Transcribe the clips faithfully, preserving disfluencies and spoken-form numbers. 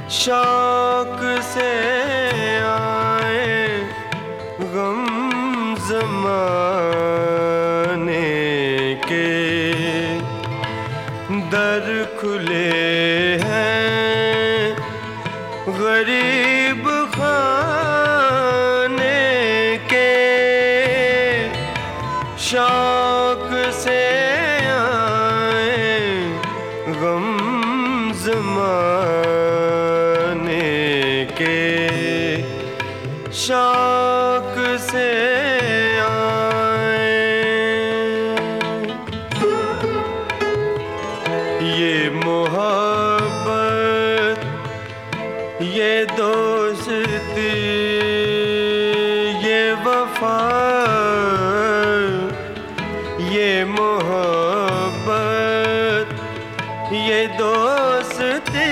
शौक से आए गम ज़माने के, दर खुले हैं गरीब खाने के। शौक से आए गम ज़माने के, शौक से आए। ये मोहब्बत, ये दोस्ती, ये वफा, ये मोहब्बत, ये दोस्ती,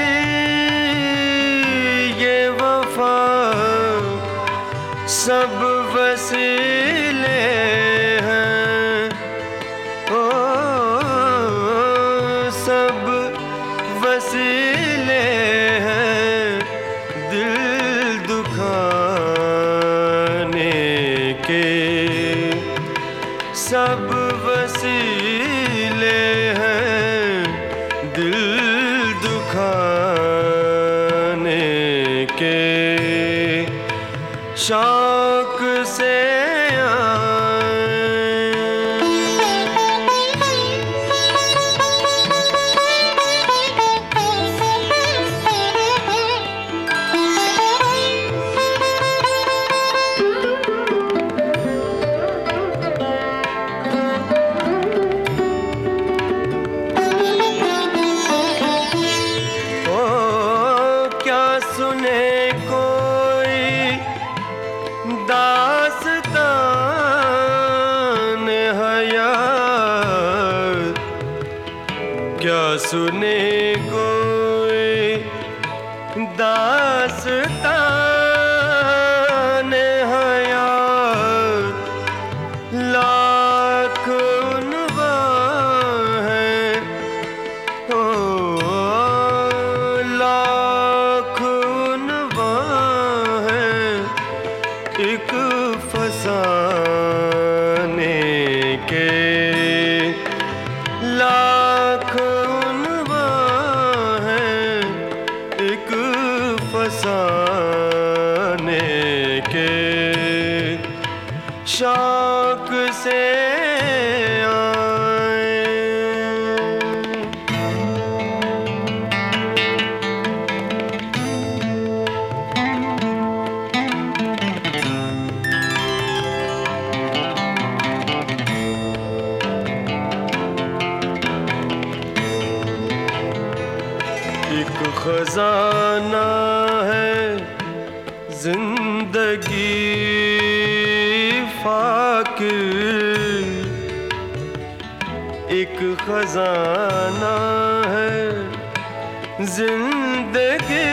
ये वफा, सब वसीले हैं। ओ सब वसीले हैं दिल दुखाने के, सब वसीले हैं दिल दुखाने के। शौक से सुने कोई दास्तान हयात, क्या सुने कोई दास्तान हयात। लाख उन्वा हैं, ओ एक फसाने के, लाख उन्वा हैं एक फसाने के। शौक से एक खजाना है जिंदगी फाकिर, एक खजाना है जिंदगी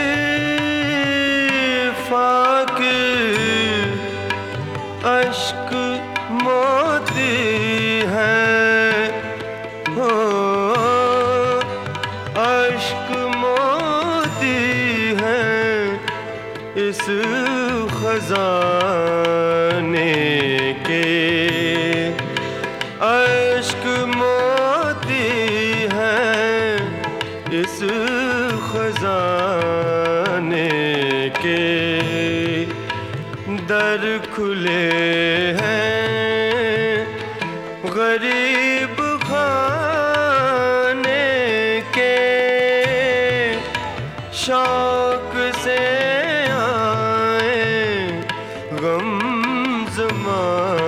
फाकिर। अश्क मोती है, हो अश्क मोती है इस खजाने के। अश्क मोती है इस खजाने के, दर खुले हैं गरीब खाने के। शौक से आए गम ज़माने